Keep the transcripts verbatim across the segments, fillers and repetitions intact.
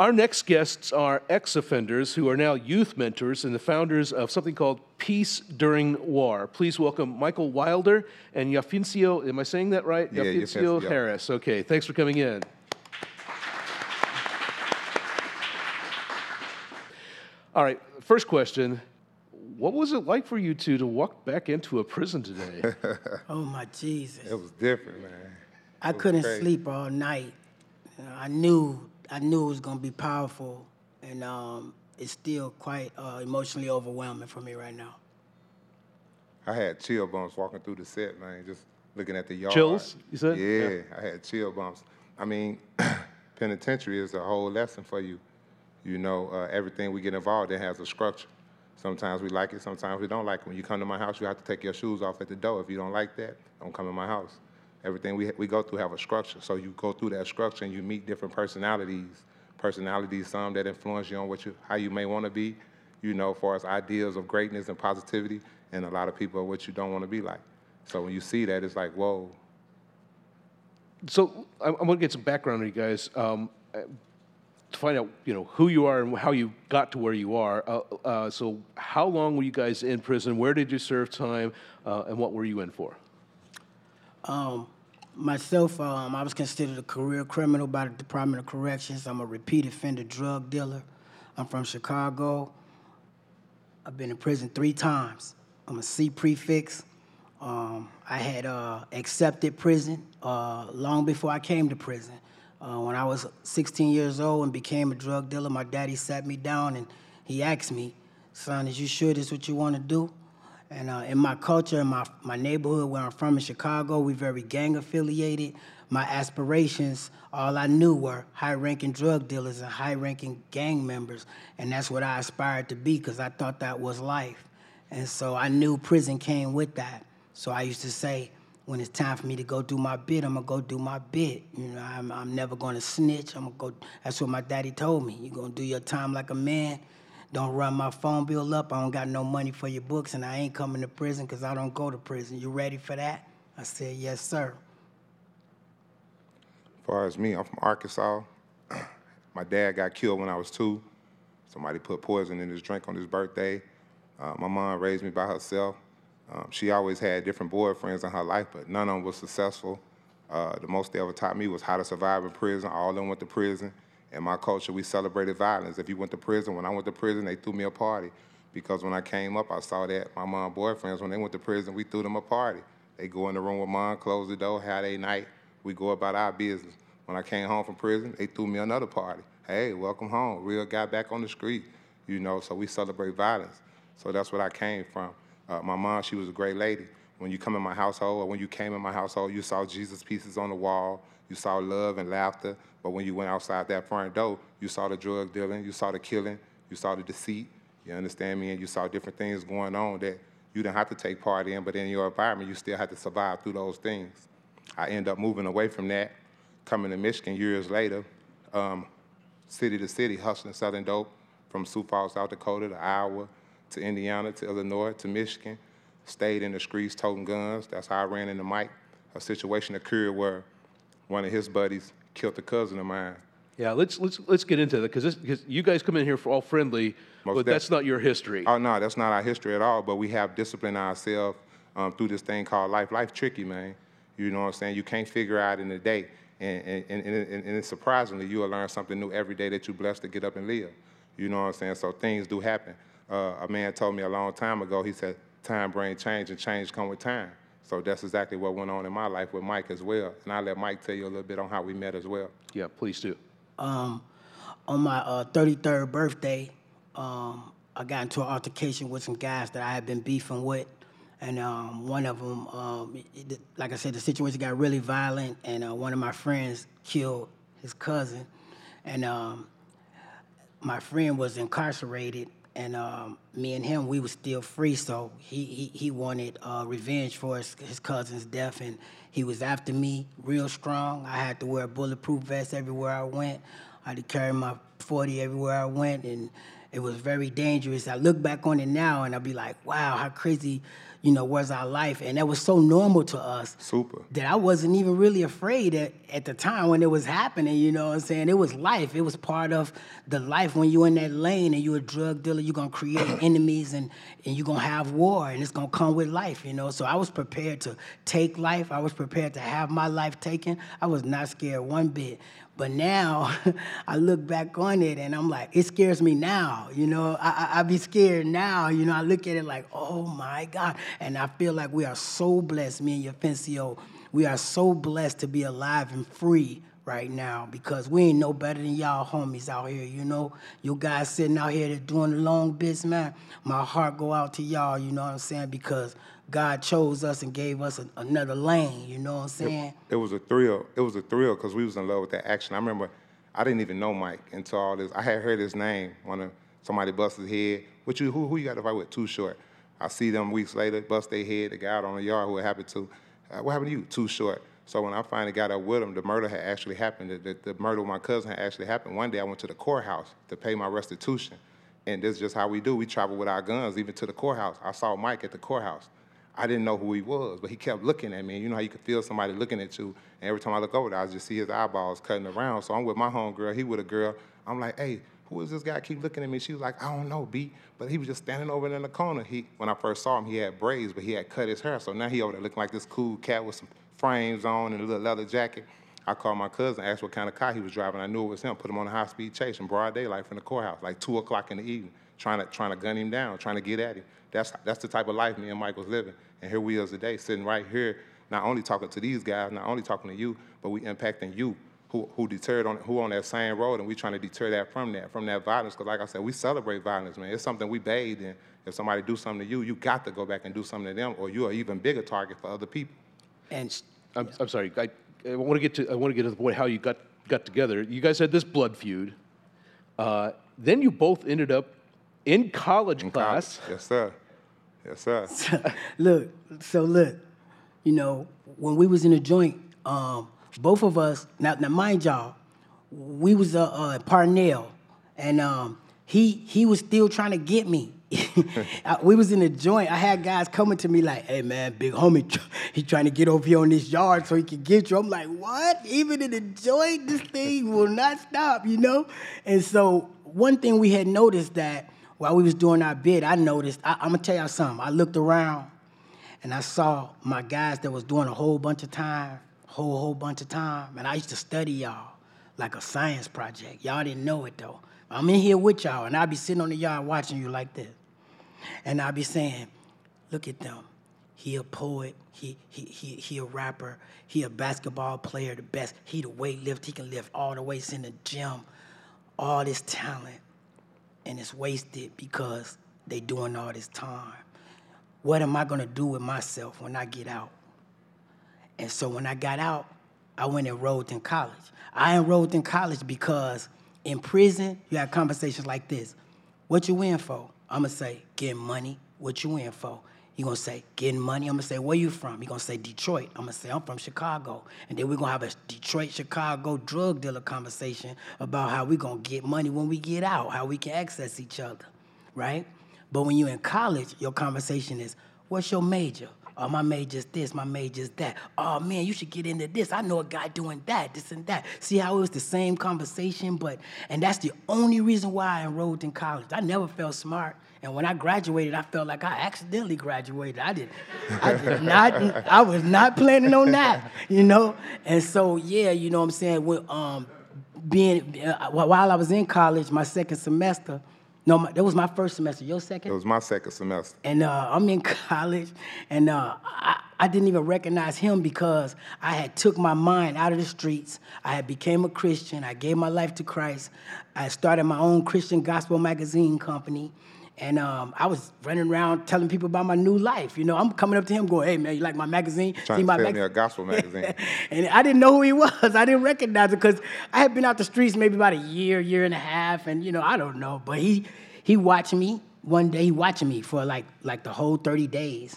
Our next guests are ex-offenders who are now youth mentors and the founders of something called Peace During War. Please welcome Michael Wilder and Yafincio, am I saying that right? Yeah, Yafincio Yafincio. Harris. Okay, thanks for coming in. All right, first question. What was it like for you two to walk back into a prison today? Oh my Jesus! It was different, man. I It was couldn't crazy. sleep all night. You know, I knew I knew it was gonna be powerful, and um, it's still quite uh, emotionally overwhelming for me right now. I had chill bumps walking through the set, man, just looking at the yard. Chills, you said? Yeah, Yeah. I had chill bumps. I mean, penitentiary is a whole lesson for you. You know, uh, everything we get involved in has a structure. Sometimes we like it, sometimes we don't like it. When you come to my house, you have to take your shoes off at the door. If you don't like that, don't come in my house. Everything we, we go through have a structure. So you go through that structure and you meet different personalities. Personalities, some that influence you on what you, how you may want to be, you know, as far as ideas of greatness and positivity, and a lot of people are what you don't want to be like. So when you see that, it's like, whoa. So I'm, I'm going to get some background on you guys um, uh, to find out, you know, who you are and how you got to where you are. Uh, uh, so how long were you guys in prison? Where did you serve time? Uh, and what were you in for? Um, myself, um, I was considered a career criminal by the Department of Corrections. I'm a repeat offender drug dealer. I'm from Chicago. I've been in prison three times. I'm a C prefix. Um, I had uh, accepted prison uh, long before I came to prison. Uh, when I was sixteen years old and became a drug dealer, my daddy sat me down and he asked me, son, is you sure this is what you want to do? And uh, in my culture, in my, my neighborhood where I'm from in Chicago, we're very gang affiliated. My aspirations, all I knew were high-ranking drug dealers and high-ranking gang members. And that's what I aspired to be because I thought that was life. And so I knew prison came with that. So I used to say, when it's time for me to go do my bit, I'm gonna go do my bit. You know, I'm, I'm never gonna snitch. I'm gonna go, that's what my daddy told me. You're gonna do your time like a man. Don't run my phone bill up. I don't got no money for your books, and I ain't coming to prison because I don't go to prison. You ready for that? I said, yes, sir. As far as me, I'm from Arkansas. My dad got killed when I was two. Somebody put poison in his drink on his birthday. Uh, my mom raised me by herself. Um, she always had different boyfriends in her life, but none of them was successful. Uh, the most they ever taught me was how to survive in prison. All of them went to prison. In my culture, we celebrated violence. If you went to prison, when I went to prison, they threw me a party. Because when I came up, I saw that my mom boyfriends, when they went to prison, we threw them a party. They go in the room with mom, close the door, have a night. We go about our business. When I came home from prison, they threw me another party. Hey, welcome home. Real guy back on the street. You know, so we celebrate violence. So that's what I came from. Uh, my mom, she was a great lady. When you come in my household, or when you came in my household, you saw Jesus pieces on the wall. You saw love and laughter. But when you went outside that front door, you saw the drug dealing, you saw the killing, you saw the deceit. You understand me? And you saw different things going on that you didn't have to take part in, but in your environment, you still had to survive through those things. I ended up moving away from that, coming to Michigan years later, um, city to city, hustling Southern dope, from Sioux Falls, South Dakota to Iowa, to Indiana, to Illinois, to Michigan. Stayed in the streets toting guns. That's how I ran into Mike. A situation occurred where one of his buddies killed a cousin of mine. Yeah, let's let's let's get into that because because you guys come in here for all friendly, Most but that's not your history. Oh, no, that's not our history at all, but we have disciplined ourselves um, through this thing called life. Life tricky, man. You know what I'm saying? You can't figure out in a day. And, and, and, and, and surprisingly, you'll learn something new every day that you're blessed to get up and live. You know what I'm saying? So things do happen. Uh, a man told me a long time ago, he said, time brings change and change come with time. So that's exactly what went on in my life with Mike as well. And I'll let Mike tell you a little bit on how we met as well. Yeah, please do. Um, on my uh, thirty-third birthday, um, I got into an altercation with some guys that I had been beefing with. And um, one of them, um, it, like I said, the situation got really violent, and uh, one of my friends killed his cousin. And um, my friend was incarcerated, and um, me and him, we were still free, so he, he, he wanted uh, revenge for his, his cousin's death, and he was after me real strong. I had to wear a bulletproof vest everywhere I went. I had to carry my forty everywhere I went, and It was very dangerous. I look back on it now and I'll be like, wow, how crazy, you know, was our life. And that was so normal to us. Super. That I wasn't even really afraid at, at the time when it was happening, you know what I'm saying? It was life. It was part of the life. When you're in that lane and you're a drug dealer, you're going to create enemies and, and you're going to have war, and it's going to come with life, you know? So I was prepared to take life. I was prepared to have my life taken. I was not scared one bit. But now, I look back on it and I'm like, it scares me now, you know? I, I, I be scared now, you know? I look at it like, oh my God. And I feel like we are so blessed, me and Yafencio, we are so blessed to be alive and free right now, because we ain't no better than y'all homies out here, you know? You guys sitting out here that doing the long bits, man, my heart go out to y'all, you know what I'm saying? Because God chose us and gave us a, another lane, you know what I'm saying? It, it was a thrill. It was a thrill because we was in love with that action. I remember I didn't even know Mike until all this. I had heard his name when somebody busted his head. What you, who, who you got to fight with? Too Short. I see them weeks later, bust their head, the guy out on the yard who it happened to. Uh, what happened to you? Too Short. So when I finally got up with him, the murder had actually happened. The, the, the murder of my cousin had actually happened. One day I went to the courthouse to pay my restitution. And this is just how we do. We travel with our guns, even to the courthouse. I saw Mike at the courthouse. I didn't know who he was, but he kept looking at me. You know how you could feel somebody looking at you, and every time I look over there, I just see his eyeballs cutting around. So I'm with my homegirl, he with a girl. I'm like, hey, who is this guy keep looking at me? She was like, I don't know, B. But he was just standing over there in the corner. He, when I first saw him, he had braids, but he had cut his hair. So now he over there looking like this cool cat with some frames on and a little leather jacket. I called my cousin, asked what kind of car he was driving. I knew it was him, put him on a high-speed chase in broad daylight from the courthouse, like two o'clock in the evening, trying to, trying to gun him down, trying to get at him. That's, that's the type of life me and Mike was living. And here we are today, sitting right here, not only talking to these guys, not only talking to you, but we impacting you, who who deterred on who on that same road, and we trying to deter that from that, from that violence. Because like I said, we celebrate violence, man. It's something we bathe in. If somebody do something to you, you got to go back and do something to them, or you're an even bigger target for other people. And I'm, I'm sorry. I, I want to get to I want to get to the point how you got got together. You guys had this blood feud. Uh, then you both ended up in college In class. college. Yes, sir. Yes, sir. look, so look, you know, when we was in the joint, um, both of us, now, now mind y'all, we was uh, uh, Parnell, and um, he he was still trying to get me. We was in the joint. I had guys coming to me like, hey, man, big homie, he trying to get over here on this yard so he can get you. I'm like, what? Even in the joint, this thing will not stop, you know? And so one thing we had noticed that while we was doing our bid, I noticed, I, I'm going to tell y'all something. I looked around, and I saw my guys that was doing a whole bunch of time, whole, whole bunch of time, and I used to study y'all like a science project. Y'all didn't know it, though. I'm in here with y'all, and I'd be sitting on the yard watching you like this. And I'd be saying, look at them. He a poet, he, he, he, he a rapper, he a basketball player, the best. He the weightlifter, he can lift all the weights in the gym, all this talent. And it's wasted because they doing all this time. What am I gonna do with myself when I get out? And so when I got out, I went and enrolled in college. I enrolled in college because in prison, you have conversations like this. What you in for? I'm gonna say, getting money. What you in for? You gonna say, getting money. I'm gonna say, where you from? You gonna say, Detroit. I'm gonna say, I'm from Chicago. And then we're gonna have a Detroit-Chicago drug dealer conversation about how we gonna get money when we get out, how we can access each other, right? But when you're in college, your conversation is, what's your major? Oh, my major's this, my major's that. Oh, man, you should get into this. I know a guy doing that, this and that. See how it was the same conversation? But, and that's the only reason why I enrolled in college. I never felt smart. And when I graduated, I felt like I accidentally graduated. I did, I did not, I was not planning on that, you know? And so, yeah, you know what I'm saying? When, um, being, uh, while I was in college, my second semester, no, my, that was my first semester. Your second? It was my second semester. And uh, I'm in college, and uh, I, I didn't even recognize him because I had took my mind out of the streets. I had became a Christian. I gave my life to Christ. I started my own Christian gospel magazine company. And um, I was running around telling people about my new life. You know, I'm coming up to him going, hey, man, you like my magazine? Trying See to my sell mag- me a gospel magazine. And I didn't know who he was. I didn't recognize him because I had been out the streets maybe about a year, year and a half. And, you know, I don't know. But he he watched me one day. He watched me for like like the whole thirty days.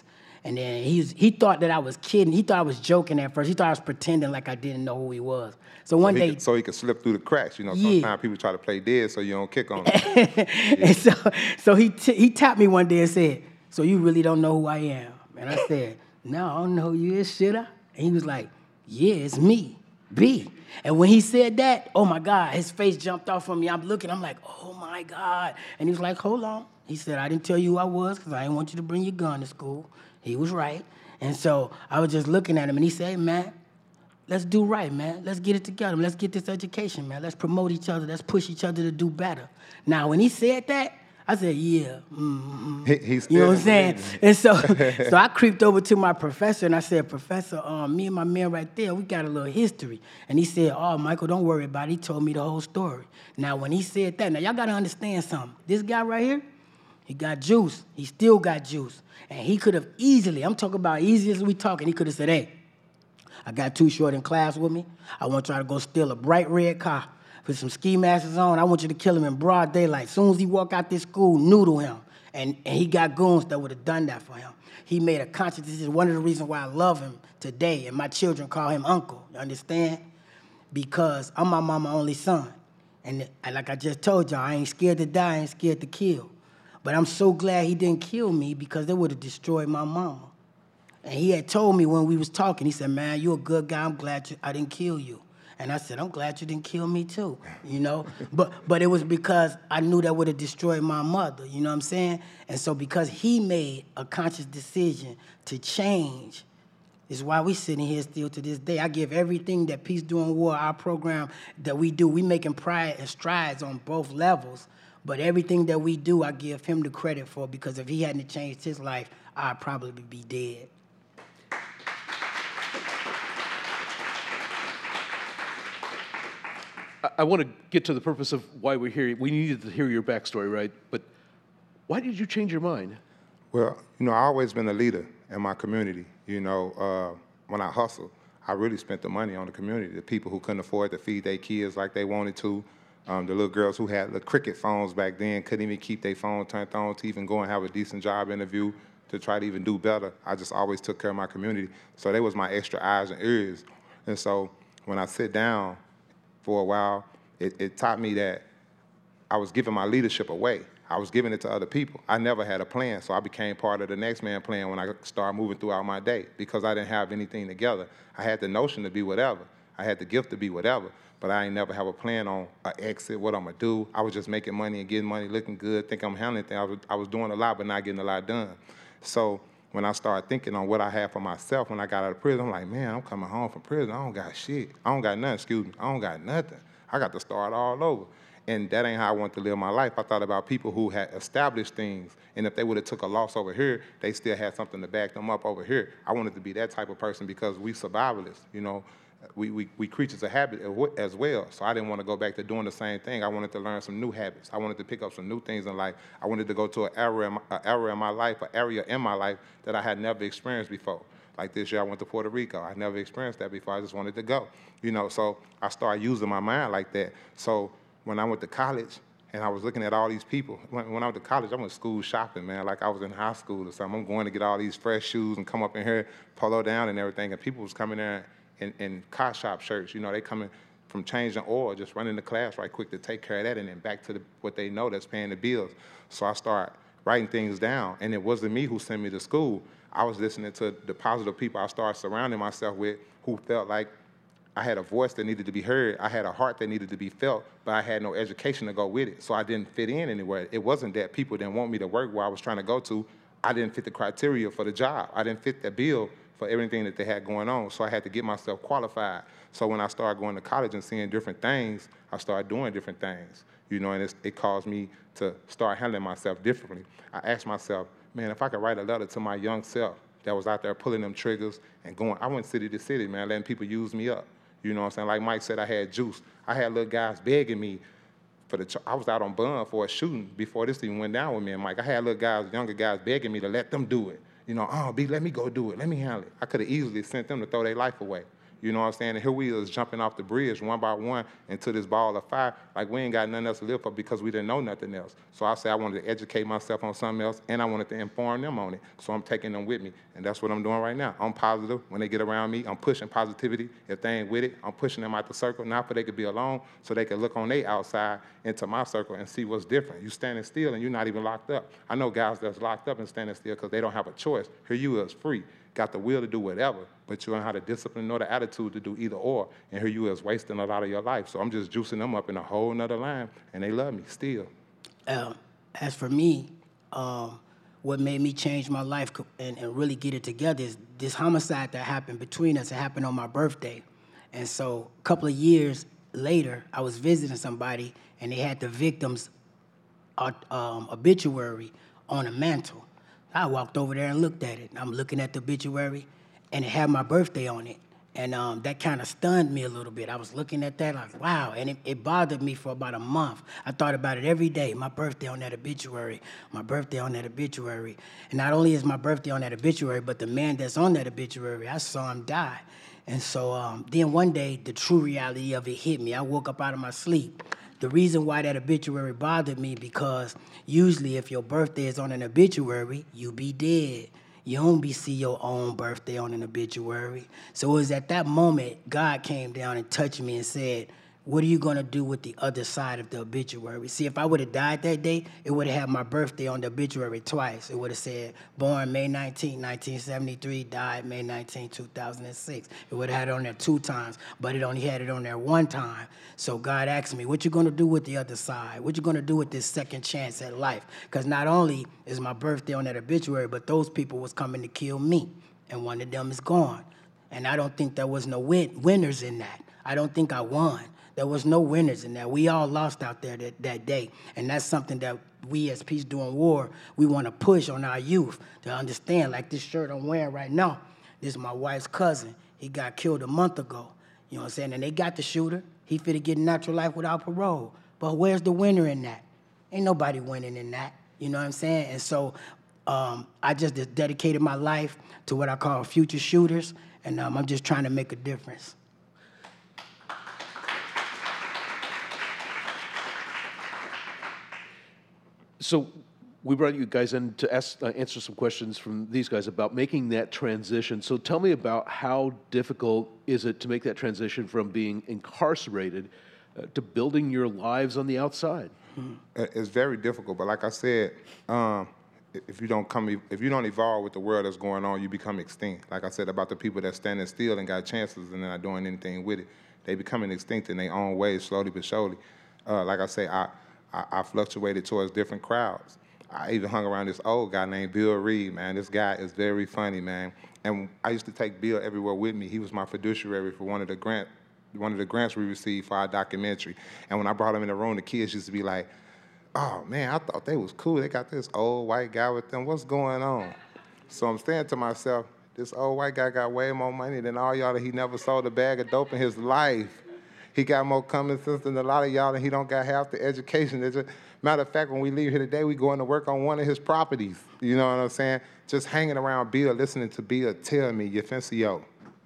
And then he was, he thought that I was kidding. He thought I was joking at first. He thought I was pretending like I didn't know who he was. So one So he, day, could, so he could slip through the cracks. You know, Yeah. sometimes people try to play dead so you don't kick on them. and so, so he t- he tapped me one day and said, "So you really don't know who I am?" And I said, "No, I don't know who you is, should I?" And he was like, "Yeah, it's me, B." And when he said that, oh my God, his face jumped off on me. I'm looking, I'm like, "Oh my God!" And he was like, "Hold on." He said, "I didn't tell you who I was because I didn't want you to bring your gun to school." He was right. And so I was just looking at him, and he said, "Hey, man, let's do right, man. Let's get it together. Let's get this education, man. Let's promote each other. Let's push each other to do better." Now, when he said that, I said, "Yeah, mm-hmm." He, he still You know what I'm saying? believed. And so, so I creeped over to my professor and I said, "Professor, um, me and my man right there, we got a little history." And he said, "Oh, Michael, don't worry about it." He told me the whole story. Now, when he said that, now y'all gotta understand something. This guy right here, he got juice. He still got juice. And he could have easily, I'm talking about easy as we talking, he could have said, "Hey, I got Too Short in class with me. I want y'all to go steal a bright red car, put some ski masks on. I want you to kill him in broad daylight. As soon as he walk out this school, noodle him." And, and he got goons that would have done that for him. He made a conscious decision. One of the reasons why I love him today, and my children call him Uncle, you understand? Because I'm my mama's only son. And, and like I just told y'all, I ain't scared to die, I ain't scared to kill. But I'm so glad he didn't kill me because they would have destroyed my mama. And he had told me when we was talking, he said, "Man, you're a good guy. I'm glad you, I didn't kill you." And I said, "I'm glad you didn't kill me too," you know? but but it was because I knew that would have destroyed my mother, you know what I'm saying? And so because he made a conscious decision to change, is why we sitting here still to this day. I give everything that Peace During War, our program that we do, we making pride and strides on both levels. But everything that we do, I give him the credit for, because if he hadn't changed his life, I'd probably be dead. I, I want to get to the purpose of why we're here. We needed to hear your backstory, right? But why did you change your mind? Well, you know, I always been a leader in my community. You know, uh, when I hustled, I really spent the money on the community, the people who couldn't afford to feed their kids like they wanted to, um, the little girls who had the cricket phones back then, couldn't even keep their phone turned on to even go and have a decent job interview to try to even do better. I just always took care of my community. So they was my extra eyes and ears. And so when I sit down for a while, it, it taught me that I was giving my leadership away. I was giving it to other people. I never had a plan, so I became part of the next man plan when I started moving throughout my day because I didn't have anything together. I had the notion to be whatever. I had the gift to be whatever, but I ain't never have a plan on an exit, what I'm gonna do. I was just making money and getting money, looking good, think I'm handling things. I was, I was doing a lot, but not getting a lot done. So when I started thinking on what I had for myself when I got out of prison, I'm like, man, I'm coming home from prison. I don't got shit. I don't got nothing, excuse me. I don't got nothing. I got to start all over. And that ain't how I want to live my life. I thought about people who had established things, and if they would have took a loss over here, they still had something to back them up over here. I wanted to be that type of person because we survivalists, you know. We, we, we creatures of habit as well. So I didn't want to go back to doing the same thing. I wanted to learn some new habits. I wanted to pick up some new things in life. I wanted to go to an area, in my, an area in my life, an area in my life that I had never experienced before. Like this year, I went to Puerto Rico. I never experienced that before. I just wanted to go, you know. So I started using my mind like that. So when I went to college and I was looking at all these people, when, when I went to college, I went school shopping, man, like I was in high school or something. I'm going to get all these fresh shoes and come up in here, polo down and everything, and people was coming there in, in car shop shirts. You know, they coming from changing oil, just running to class right quick to take care of that and then back to the, what they know that's paying the bills. So I started writing things down, and it wasn't me who sent me to school. I was listening to the positive people I started surrounding myself with who felt like I had a voice that needed to be heard. I had a heart that needed to be felt, but I had no education to go with it. So I didn't fit in anywhere. It wasn't that people didn't want me to work where I was trying to go to. I didn't fit the criteria for the job. I didn't fit the bill for everything that they had going on. So I had to get myself qualified. So when I started going to college and seeing different things, I started doing different things, you know, and it's, it caused me to start handling myself differently. I asked myself, man, if I could write a letter to my young self that was out there pulling them triggers and going, I went city to city, man, letting people use me up. You know what I'm saying? Like Mike said, I had juice. I had little guys begging me for the, I was out on bond for a shooting before this even went down with me and Mike. I had little guys, younger guys begging me to let them do it. You know, oh, B, let me go do it. Let me handle it. I could have easily sent them to throw their life away. You know what I'm saying? And here we is jumping off the bridge one by one into this ball of fire like we ain't got nothing else to live for because we didn't know nothing else. So I said I wanted to educate myself on something else, and I wanted to inform them on it. So I'm taking them with me, and that's what I'm doing right now. I'm positive. When they get around me, I'm pushing positivity. If they ain't with it, I'm pushing them out the circle, not for they could be alone, so they can look on their outside into my circle and see what's different. You standing still, and you're not even locked up. I know guys that's locked up and standing still because they don't have a choice. Here you is free. Got the will to do whatever, but you don't have the discipline nor the attitude to do either or. And here you is wasting a lot of your life. So I'm just juicing them up in a whole nother line, and they love me still. Um, as for me, um, what made me change my life co- and, and really get it together is this homicide that happened between us. It happened on my birthday. And so a couple of years later, I was visiting somebody, and they had the victim's uh, um, obituary on a mantle. I walked over there and looked at it. I'm looking at the obituary, and it had my birthday on it. And um, that kind of stunned me a little bit. I was looking at that like, wow, and it, it bothered me for about a month. I thought about it every day, my birthday on that obituary, my birthday on that obituary. And not only is my birthday on that obituary, but the man that's on that obituary, I saw him die. And so um, then one day, the true reality of it hit me. I woke up out of my sleep. The reason why that obituary bothered me because usually if your birthday is on an obituary, you be dead. You don't be see your own birthday on an obituary. So it was at that moment God came down and touched me and said, what are you going to do with the other side of the obituary? See, if I would have died that day, it would have had my birthday on the obituary twice. It would have said, born May nineteenth, nineteen seventy-three, died May nineteenth, two thousand six. It would have had it on there two times, but it only had it on there one time. So God asked me, what you going to do with the other side? What you going to do with this second chance at life? Because not only is my birthday on that obituary, but those people was coming to kill me, and one of them is gone. And I don't think there was no win- winners in that. I don't think I won. There was no winners in that. We all lost out there that, that day. And that's something that we as Peace Doing War, we want to push on our youth to understand. Like this shirt I'm wearing right now, this is my wife's cousin. He got killed a month ago. You know what I'm saying? And they got the shooter. He finna get natural life without parole. But where's the winner in that? Ain't nobody winning in that. You know what I'm saying? And so um, I just dedicated my life to what I call future shooters. And um, I'm just trying to make a difference. So we brought you guys in to ask, uh, answer some questions from these guys about making that transition. So tell me about how difficult is it to make that transition from being incarcerated uh, to building your lives on the outside? It's very difficult, but like I said, um, if you don't come, if you don't evolve with the world that's going on, you become extinct. Like I said about the people that standing still and got chances and they're not doing anything with it, they becoming extinct in their own ways, slowly but surely. Uh, like I say, I. I, I fluctuated towards different crowds. I even hung around this old guy named Bill Reed, man. This guy is very funny, man. And I used to take Bill everywhere with me. He was my fiduciary for one of the grant, one of the grants we received for our documentary. And when I brought him in the room, the kids used to be like, oh, man, I thought they was cool. They got this old white guy with them. What's going on? So I'm saying to myself, this old white guy got way more money than all y'all that he never sold a bag of dope in his life. He got more common sense than a lot of y'all, and he don't got half the education. It's a, matter of fact, when we leave here today, we going to work on one of his properties. You know what I'm saying? Just hanging around Bill, listening to Bill tell me, Yefincio,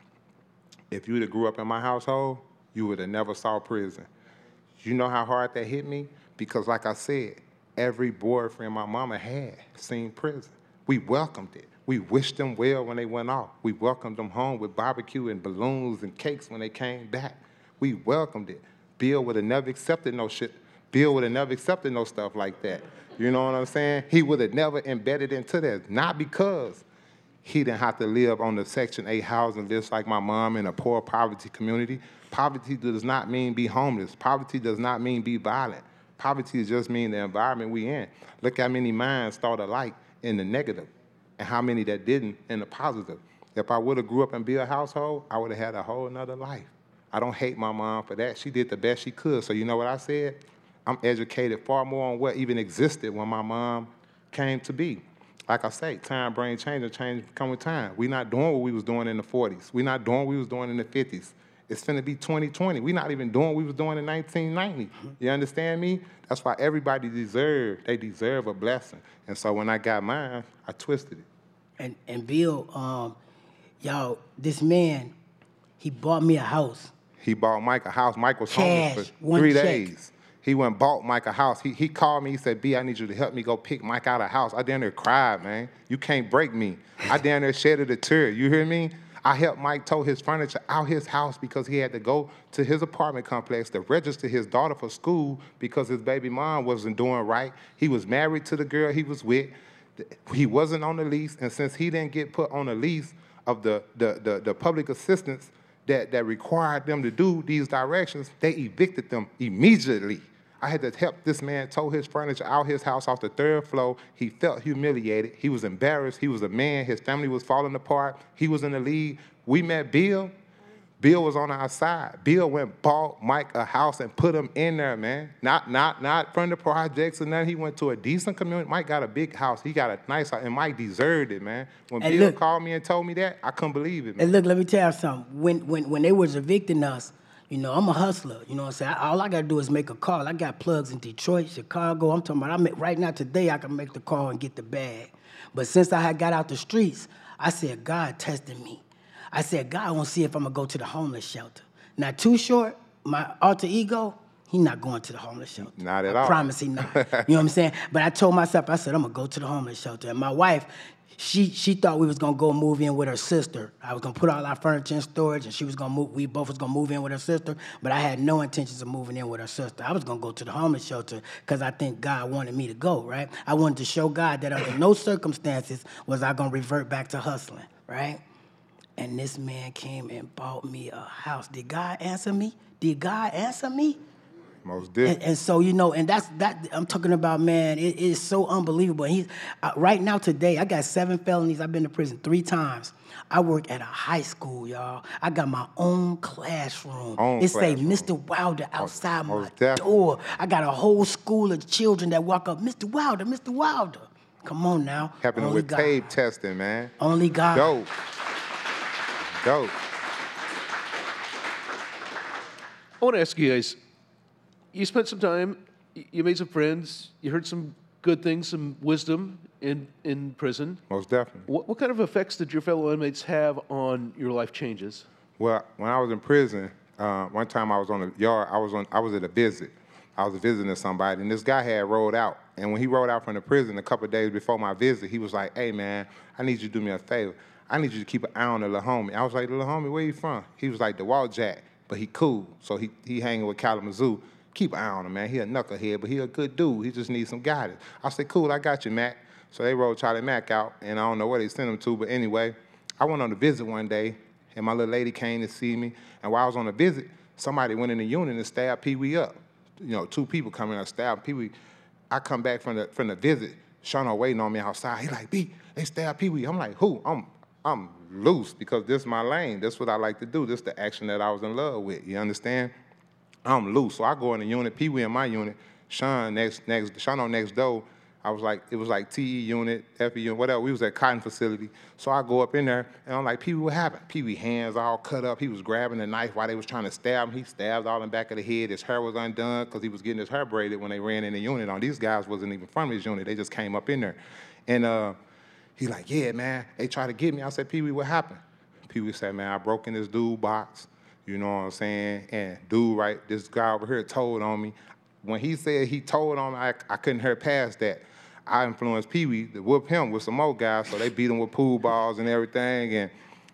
if you would have grew up in my household, you would have never saw prison. You know how hard that hit me? Because like I said, every boyfriend my mama had seen prison. We welcomed it. We wished them well when they went off. We welcomed them home with barbecue and balloons and cakes when they came back. We welcomed it. Bill would have never accepted no shit. Bill would have never accepted no stuff like that. You know what I'm saying? He would have never embedded into that. Not because he didn't have to live on the Section eight housing list like my mom in a poor poverty community. Poverty does not mean be homeless. Poverty does not mean be violent. Poverty just means the environment we in. Look how many minds thought alike in the negative and how many that didn't in the positive. If I would have grew up in Bill's household, I would have had a whole nother life. I don't hate my mom for that. She did the best she could. So you know what I said? I'm educated far more on what even existed when my mom came to be. Like I say, time brain change and change come with time. We're not doing what we was doing in the forties. We're not doing what we was doing in the fifties. It's finna be twenty twenty. We're not even doing what we was doing in nineteen ninety. You understand me? That's why everybody deserve, they deserve a blessing. And so when I got mine, I twisted it. And, and Bill, um, y'all, this man, He bought me a house. He bought Mike a house. Mike was Cash, homeless for one three check. days. He went and bought Mike a house. He, he called me. He said, B, I need you to help me go pick Mike out of a house. I down there cried, man. You can't break me. I down there shedded a tear. You hear me? I helped Mike tow his furniture out his house because he had to go to his apartment complex to register his daughter for school because his baby mom wasn't doing right. He was married to the girl he was with. He wasn't on the lease, and since he didn't get put on the lease of the, the, the, the public assistance that, that required them to do these directions, they evicted them immediately. I had to help this man tow his furniture out his house off the third floor. He felt humiliated. He was embarrassed. He was a man. His family was falling apart. He was in the lead. We met Bill. Bill was on our side. Bill went bought Mike a house and put him in there, man. Not not not from the projects or nothing. He went to a decent community. Mike got a big house. He got a nice house, and Mike deserved it, man. When And Bill look- called me and told me that, I couldn't believe it, man. And look, let me tell you something. When when when they was evicting us, you know, I'm a hustler. You know what I'm saying? All I gotta do is make a call. I got plugs in Detroit, Chicago. I'm talking about. I make, right now today I can make the call and get the bag. But since I had got out the streets, I said God tested me. I said God won't see if I'm gonna go to the homeless shelter. Now, Too Short, my alter ego, he not going to the homeless shelter. Not at I all. promise he not. You know what I'm saying? But I told myself, I said, I'm gonna go to the homeless shelter. And my wife, she she thought we was gonna go move in with her sister. I was gonna put all our furniture in storage, and she was gonna move. We both was gonna move in with her sister. But I had no intentions of moving in with her sister. I was gonna go to the homeless shelter because I think God wanted me to go. Right? I wanted to show God that under no circumstances was I gonna revert back to hustling. Right? And this man came and bought me a house. Did God answer me? Did God answer me? Most did. And, and so, you know, and that's that. I'm talking about, man. It is so unbelievable. And he's uh, right now today. I got seven felonies. I've been to prison three times. I work at a high school, y'all. I got my own classroom. Own it say classroom. Mister Wilder outside my most definitely. door. I got a whole school of children that walk up, Mister Wilder, Mister Wilder. Come on now. Happening Only with God. tape testing, man. Only God. Dope. Dope. I want to ask you guys, you spent some time, y- you made some friends, you heard some good things, some wisdom in, in prison. Most definitely. What, what kind of effects did your fellow inmates have on your life changes? Well, when I was in prison, uh, one time I was on a yard. I was on. I was at a visit. I was visiting somebody, and this guy had rolled out. And when he rolled out from the prison a couple of days before my visit, he was like, "Hey, man, I need you to do me a favor. I need you to keep an eye on the little homie." I was like, "The little homie, where you from?" He was like, "The Walt Jack," but he cool. So he he hanging with Kalamazoo. Keep an eye on him, man. He a knucklehead, but he a good dude. He just needs some guidance. I said, "Cool, I got you, Mac." So they rolled Charlie Mack out, and I don't know where they sent him to, but anyway, I went on a visit one day, and my little lady came to see me. And while I was on a visit, somebody went in the unit and stabbed Pee Wee up. You know, two people coming up, stabbed Pee Wee. I come back from the from the visit, Shawno waiting on me outside. He like, "B, they stabbed Pee Wee." I'm like, "Who?" I'm I'm loose because this is my lane. This is what I like to do. This is the action that I was in love with. You understand? I'm loose. So I go in the unit, Pee Wee in my unit, Sean next next Shawno next door. I was like, it was like T E unit, F E unit, whatever. We was at Cotton facility. So I go up in there, and I'm like, "Pee Wee, what happened?" Pee Wee hands all cut up. He was grabbing the knife while they was trying to stab him. He stabbed all in the back of the head. His hair was undone because he was getting his hair braided when they ran in the unit. On these guys wasn't even from his unit. They just came up in there. And uh, he like, "Yeah, man, they tried to get me." I said, "Pee Wee, what happened?" Pee Wee said, "Man, I broke in this dude box. You know what I'm saying? And dude, right, this guy over here told on me." When he said he told on me, I, I couldn't hear past that. I influenced Pee Wee to whoop him with some more guys, so they beat him with pool balls and everything. And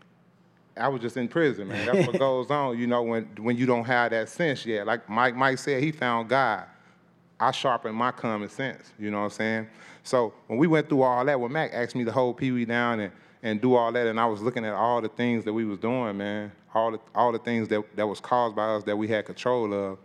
I was just in prison, man. That's what goes on, you know, when when you don't have that sense yet. Like Mike Mike said, he found God. I sharpened my common sense, you know what I'm saying? So when we went through all that, when Mac asked me to hold Pee Wee down and, and do all that, and I was looking at all the things that we was doing, man, all the, all the things that, that was caused by us that we had control of,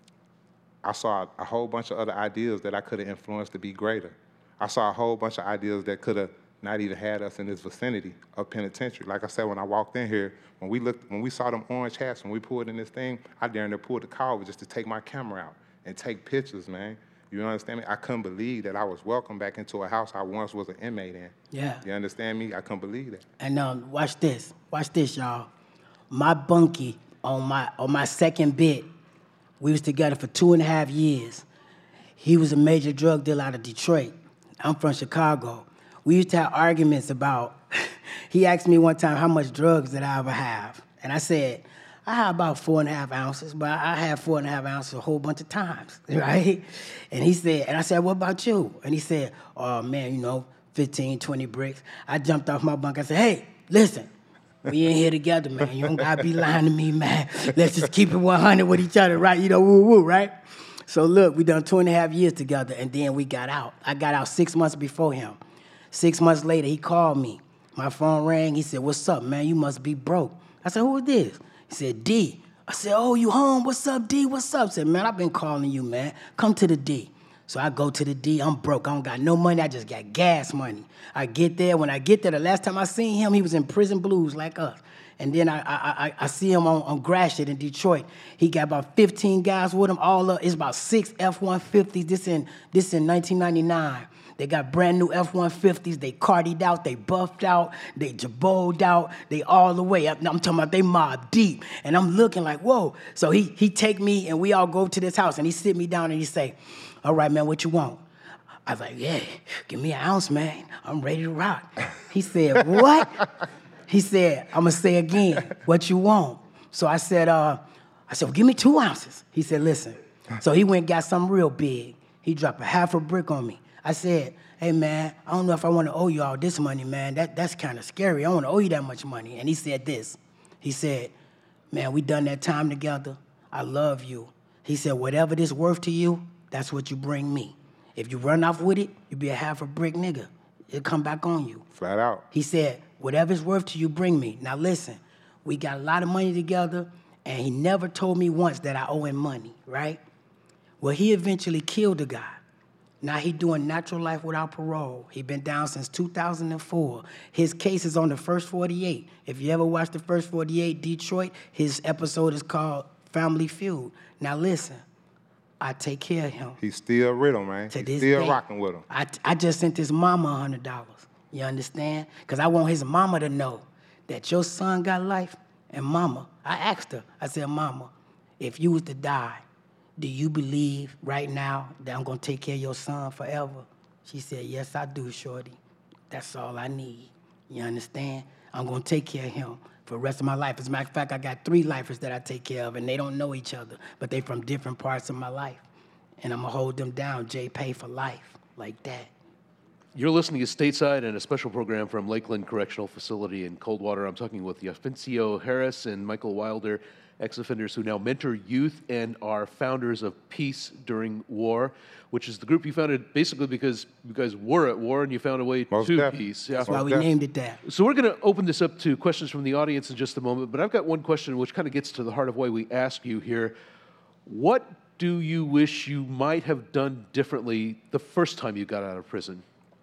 I saw a whole bunch of other ideas that I could have influenced to be greater. I saw a whole bunch of ideas that could have not even had us in this vicinity of penitentiary. Like I said, when I walked in here, when we looked, when we saw them orange hats, when we pulled in this thing, I dared to pull the car over just to take my camera out and take pictures, man. You understand me? I couldn't believe that I was welcomed back into a house I once was an inmate in. Yeah. You understand me? I couldn't believe that. And um, watch this. Watch this, y'all. My bunkie on my on my second bit, we was together for two and a half years. He was a major drug dealer out of Detroit. I'm from Chicago. We used to have arguments about, he asked me one time how much drugs did I ever have. And I said, I have about four and a half ounces, but I have four and a half ounces a whole bunch of times, right? And he said, and I said, what about you? And he said, oh man, you know, fifteen, twenty bricks. I jumped off my bunk. I said, hey, listen, we in here together, man. You don't gotta be lying to me, man. Let's just keep it one hundred with each other, right? You know, woo woo, right? So look, we done two and a half years together, and then we got out. I got out six months before him. Six months later, he called me. My phone rang. He said, what's up, man? You must be broke. I said, who is this? He said, D. I said, oh, you home? What's up, D? What's up? I said, man, I've been calling you, man. Come to the D. So I go to the D. I'm broke. I don't got no money. I just got gas money. I get there. When I get there, the last time I seen him, he was in Prison Blues like us. And then I I, I, I see him on, on Gratiot in Detroit. He got about fifteen guys with him. All up, it's about six F one fifties. This in this in nineteen ninety-nine. They got brand new F one fifties. They cardied out. They buffed out. They jaboled out. They all the way up. I'm talking about they mob deep. And I'm looking like, whoa. So he he take me and we all go to this house and he sit me down and he say, all right, man, what you want? I was like, yeah, give me an ounce, man. I'm ready to rock. He said, what? He said, I'm going to say again, what you want? So I said, uh, I said, well, give me two ounces. He said, listen. So he went and got something real big. He dropped a half a brick on me. I said, hey, man, I don't know if I want to owe you all this money, man. That, that's kind of scary. I don't want to owe you that much money. And he said this. He said, man, we done that time together. I love you. He said, whatever this worth to you, that's what you bring me. If you run off with it, you be a half a brick nigga. It'll come back on you. Flat out. He said, whatever it's worth to you, bring me. Now listen, we got a lot of money together, and he never told me once that I owe him money, right? Well, he eventually killed the guy. Now he doing natural life without parole. He been down since two thousand four. His case is on the First forty-eight. If you ever watched the First forty-eight Detroit, his episode is called Family Feud. Now listen, I take care of him. He's still with him, man. To He's this still day. rocking with him. I, I just sent his mama one hundred dollars. You understand? Because I want his mama to know that your son got life. And mama, I asked her, I said, mama, if you was to die, do you believe right now that I'm going to take care of your son forever? She said, yes, I do, shorty. That's all I need. You understand? I'm going to take care of him for the rest of my life. As a matter of fact, I got three lifers that I take care of, and they don't know each other, but they from different parts of my life. And I'm going to hold them down, J Pay for life, like that. You're listening to Stateside and a special program from Lakeland Correctional Facility in Coldwater. I'm talking with Yafincio Harris and Michael Wilder, ex-offenders who now mentor youth and are founders of Peace During War, which is the group you founded basically because you guys were at war and you found a way Most to definitely. peace. Yeah. That's why we Okay. named it that. So we're going to open this up to questions from the audience in just a moment, but I've got one question which kind of gets to the heart of why we ask you here. What do you wish you might have done differently the first time you got out of prison?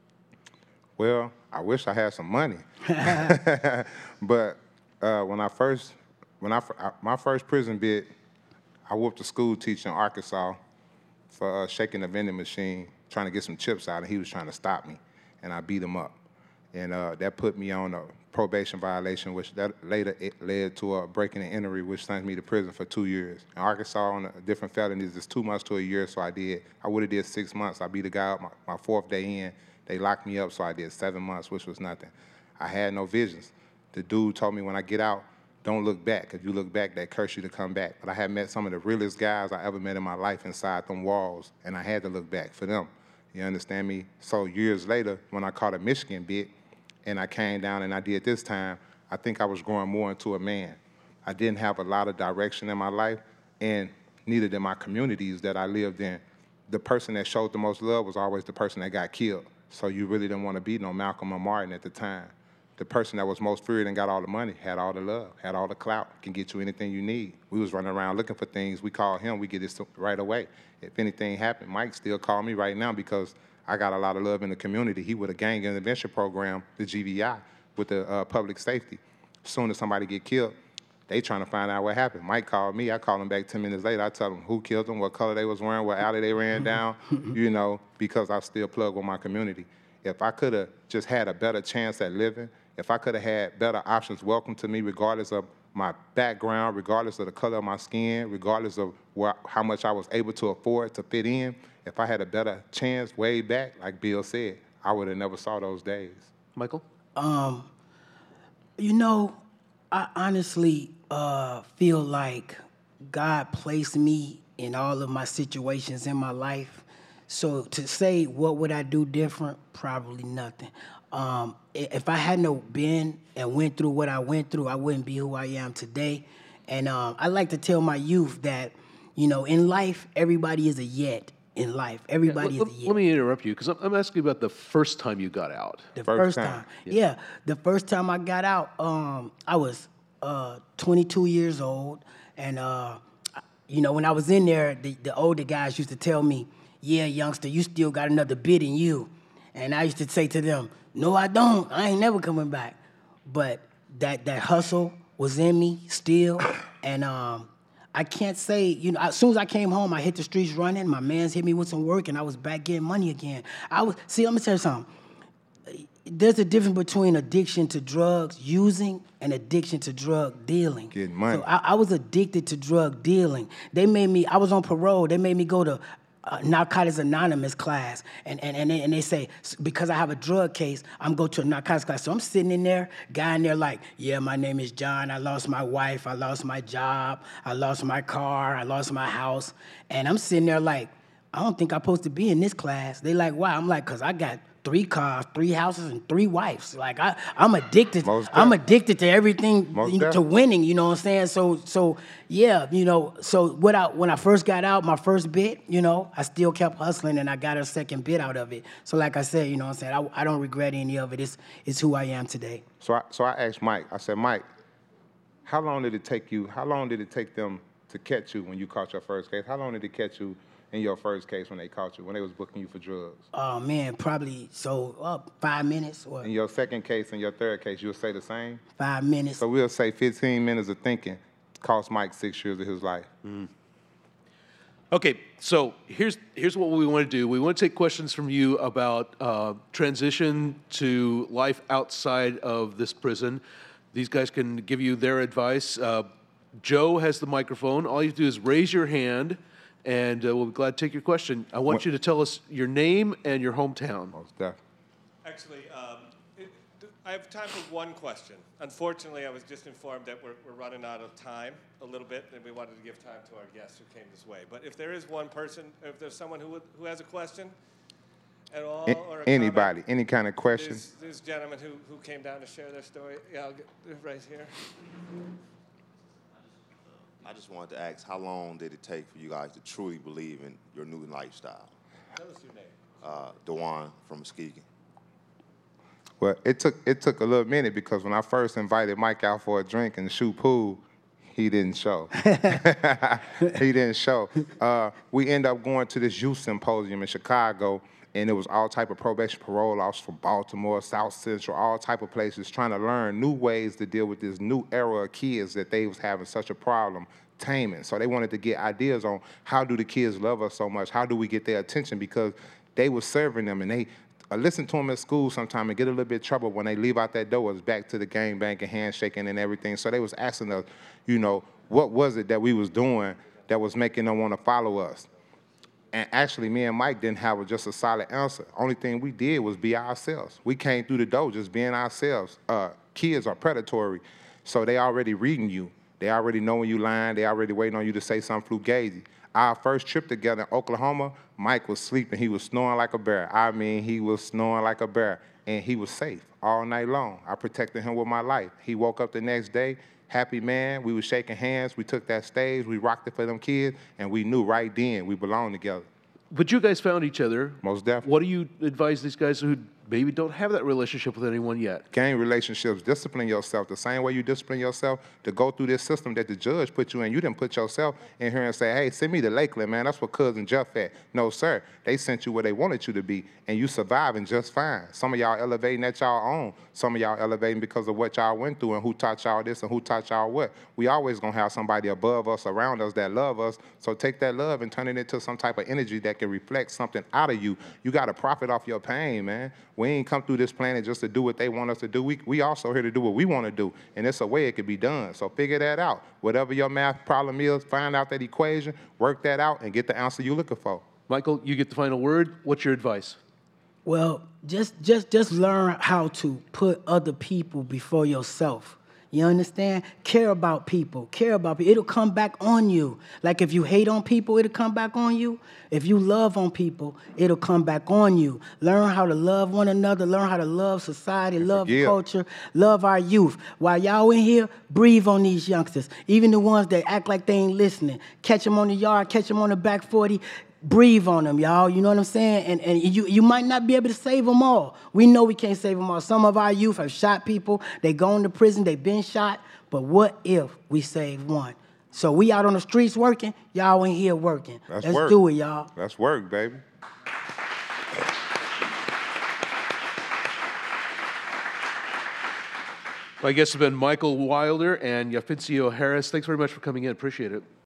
Well, I wish I had some money. But uh, when I first, when I, fir- I- my first prison bid, I whooped a school teacher in Arkansas for uh, shaking a vending machine, trying to get some chips out, and he was trying to stop me, and I beat him up. And uh, that put me on a probation violation, which that later it led to a breaking and entry, which sent me to prison for two years. In Arkansas, on a different felonies, it's two months to a year, so I did. I would have did six months. I beat a guy up my, my fourth day in. They locked me up, so I did seven months, which was nothing. I had no visions. The dude told me when I get out, don't look back. If you look back, they curse you to come back. But I had met some of the realest guys I ever met in my life inside them walls, and I had to look back for them. You understand me? So years later, when I caught a Michigan bid, and I came down and I did this time, I think I was growing more into a man. I didn't have a lot of direction in my life, and neither did my communities that I lived in. The person that showed the most love was always the person that got killed. So you really didn't want to be no Malcolm or Martin at the time. The person that was most feared and got all the money had all the love, had all the clout, can get you anything you need. We was running around looking for things. We called him, we get it right away. If anything happened, Mike still call me right now because I got a lot of love in the community. He with a gang intervention program, the G V I, with the uh, public safety. As soon as somebody get killed, they trying to find out what happened. Mike called me. I called him back ten minutes later. I tell him who killed them, what color they was wearing, what alley they ran down, you know, because I still plug with my community. If I could have just had a better chance at living, if I could have had better options welcome to me regardless of my background, regardless of the color of my skin, regardless of where, how much I was able to afford to fit in, if I had a better chance way back, like Bill said, I would have never saw those days. Michael? Um, you know, I honestly uh, feel like God placed me in all of my situations in my life. So to say what would I do different, probably nothing. Um, i- if I hadn't been and went through what I went through, I wouldn't be who I am today. And um, I like to tell my youth that, you know, in life, everybody is a yet. In life, everybody Let, is a let- yet. let me interrupt you because I'm, I'm asking about the first time you got out. The First first, time. time. Yeah. The first time I got out, um, I was uh, twenty-two years old. And, uh, I- you know, when I was in there, the, the older guys used to tell me, yeah, youngster, you still got another bit in you. And I used to say to them, no, I don't. I ain't never coming back. But that, that hustle was in me still. And um, I can't say, you know, as soon as I came home, I hit the streets running. My mans hit me with some work, and I was back getting money again. I was, see, let me tell you something. There's a difference between addiction to drugs using and addiction to drug dealing. Getting money. So I, I was addicted to drug dealing. They made me, I was on parole. They made me go to uh, Narcotics Anonymous class. And, and, and, they, and they say, because I have a drug case, I'm going to a narcotics class. So I'm sitting in there, guy in there like, yeah, my name is John. I lost my wife. I lost my job. I lost my car. I lost my house. And I'm sitting there like, I don't think I'm supposed to be in this class. They like, why? I'm like, because I got three cars, three houses, and three wives. Like I, I'm addicted. Most I'm def- addicted to everything, Most you know, to def- winning. You know what I'm saying? So, so yeah, you know. So what I, when I first got out, my first bit, you know, I still kept hustling, and I got a second bit out of it. So like I said, you know what I'm saying? I, I don't regret any of it. It's, it's who I am today. So I, so I asked Mike, I said, Mike, how long did it take you, how long did it take them to catch you when you caught your first case? How long did it catch you in your first case when they caught you, when they was booking you for drugs? Oh man, probably so uh, five minutes or In your second case and your third case, you'll say the same? five minutes. So we'll say fifteen minutes of thinking cost Mike six years of his life. Okay, so here's here's what we want to do. We want to take questions from you about uh, transition to life outside of this prison. These guys can give you their advice. Uh, Joe has the microphone. All you have to do is raise your hand, and uh, we'll be glad to take your question. I want What- you to tell us your name and your hometown. Most def- Actually, um, it, I have time for one question. Unfortunately, I was just informed that we're, we're running out of time a little bit, and we wanted to give time to our guests who came this way. But if there is one person, if there's someone who, would, who has a question at all, A- or a anybody, comment, any kind of question. There's, there's gentlemen who, who came down to share their story. Yeah, I'll get right here. I just wanted to ask, how long did it take for you guys to truly believe in your new lifestyle? Tell us your name. Uh, Dewan from Muskegon. Well, it took it took a little minute because when I first invited Mike out for a drink and shoot pool, he didn't show. He didn't show. Uh, we ended up going to this youth symposium in Chicago, and it was all type of probation parole officers from Baltimore, South Central, all type of places trying to learn new ways to deal with this new era of kids that they was having such a problem taming. So they wanted to get ideas on how do the kids love us so much? How do we get their attention? Because they were serving them, and they uh, listen to them at school sometime and get a little bit of trouble when they leave out that door. It's back to the gang banging, handshaking, and everything. So they was asking us, you know, what was it that we was doing that was making them want to follow us? And actually, me and Mike didn't have a, just a solid answer. Only thing we did was be ourselves. We came through the door just being ourselves. Uh, kids are predatory, so they already reading you. They already know when you lying. They already waiting on you to say something fugazi. Our first trip together in Oklahoma, Mike was sleeping. He was snoring like a bear. I mean, he was snoring like a bear, and he was safe all night long. I protected him with my life. He woke up the next day, happy man. We was shaking hands. We took that stage. We rocked it for them kids, and we knew right then we belonged together. But you guys found each other. Most definitely. What do you advise these guys who maybe don't have that relationship with anyone yet? Gang relationships, discipline yourself the same way you discipline yourself to go through this system that the judge put you in. You didn't put yourself in here and say, hey, send me to Lakeland, man. That's where Cousin Jeff at. No, sir. They sent you where they wanted you to be, and you surviving just fine. Some of y'all elevating at y'all own. Some of y'all elevating because of what y'all went through and who taught y'all this and who taught y'all what. We always gonna have somebody above us, around us that love us. So take that love and turn it into some type of energy that can reflect something out of you. You gotta profit off your pain, man. We ain't come through this planet just to do what they want us to do. We, we also here to do what we want to do, and it's a way it could be done. So figure that out. Whatever your math problem is, find out that equation, work that out, and get the answer you're looking for. Michael, you get the final word. What's your advice? Well, just just just learn how to put other people before yourself. You understand? Care about people. Care about people. It'll come back on you. Like if you hate on people, it'll come back on you. If you love on people, it'll come back on you. Learn how to love one another. Learn how to love society, love forgive. culture, love our youth. While y'all in here, breathe on these youngsters. Even the ones that act like they ain't listening. Catch them on the yard, catch them on the back forty. Breathe on them, y'all. You know what I'm saying? And, and you, you might not be able to save them all. We know we can't save them all. Some of our youth have shot people. They gone to prison. They been shot. But what if we save one? So we out on the streets working. Y'all in here working. That's Let's work. do it, y'all. That's work, baby. My guests have been Michael Wilder and Yafincio Harris. Thanks very much for coming in. Appreciate it.